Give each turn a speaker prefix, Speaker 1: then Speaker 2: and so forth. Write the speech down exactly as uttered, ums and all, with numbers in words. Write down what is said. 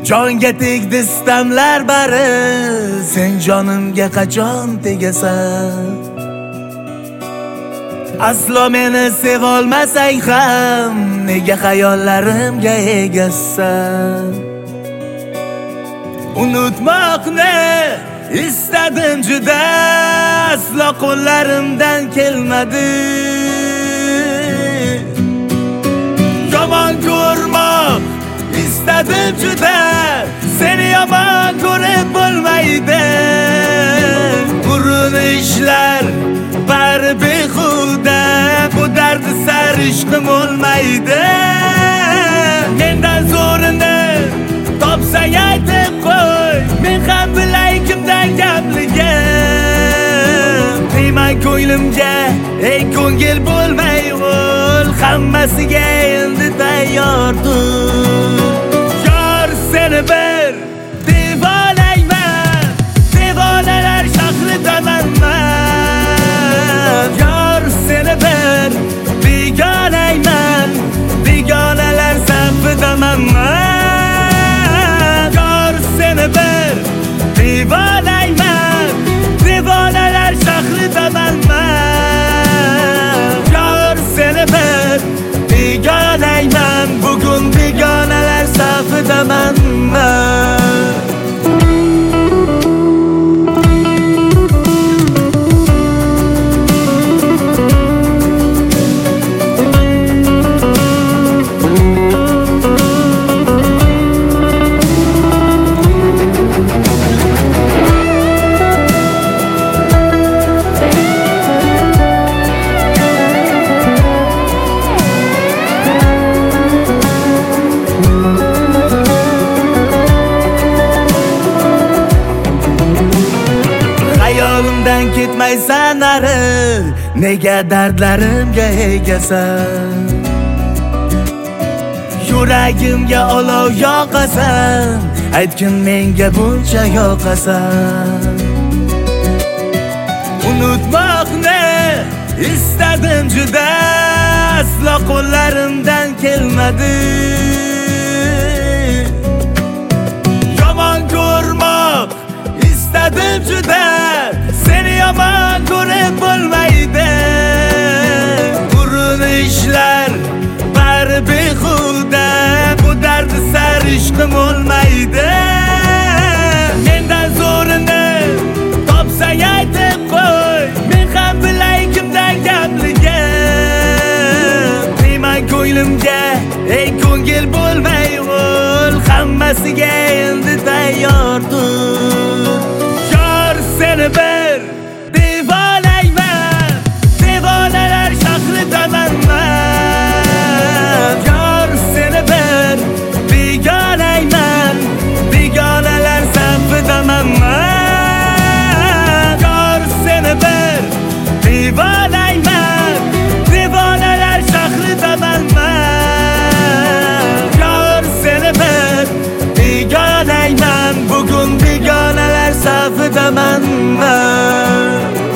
Speaker 1: Jonga tegdi istamlar bari, sen jonimga qachon tegasan? Aslo meni sevolmasang ham, nega xayollarimga egasan? Unutmoqni istadim juda, aslo qo'llarimdan kelmadi. Yomon ko'rmoq istadim juda, seni yomon ko'rib bo'lmaydi. Urinishlar bari behuda, bu dardi sar ishqim olmaydi. Mendan zo'rini topsang aytib qo'y, men ham bilay kimdan gapligim. Deyman ko'nglimga, ey ko'ngil bo'lmay o'l, hammasiga endi tayyordur. Yor seni bir devolayman, devonalar shahridaman man. Yor seni bir begonayman, begonalar safidaman man. Yor seni bir devolayman, devonalar shahridaman man. Yor seni bir begonayman, bugun begonalar safidaman man. Hayolimdan ketmaysan nari, nega dardlarimga egasan? Yuragimga olov yoqasan, aytgin menga buncha yoqasan. Unutmoqni istadim juda, aslo qo'llarimdan kelmadi. Yomon ko'rmoq istadim juda, seni yomon ko'rib bo'lmaydi. Urinishlar bari behuda, bu dardi sar ishqim olmaydi. Mendan zo'rini topsang aytib qo'y, men ham bilay kimdan gapligim. Deyman ko'nglimga, ey ko'ngil bo'lmay o'l, hammasiga endi tayyordur. Yor seni bir devolayman, devonalar shahridaman man. Yor seni bir begonayman, begonalar safidaman man. Yor seni bir devolayman, devonalar shahridaman man. Yor seni bir begonayman, bugun begonalar safidaman man.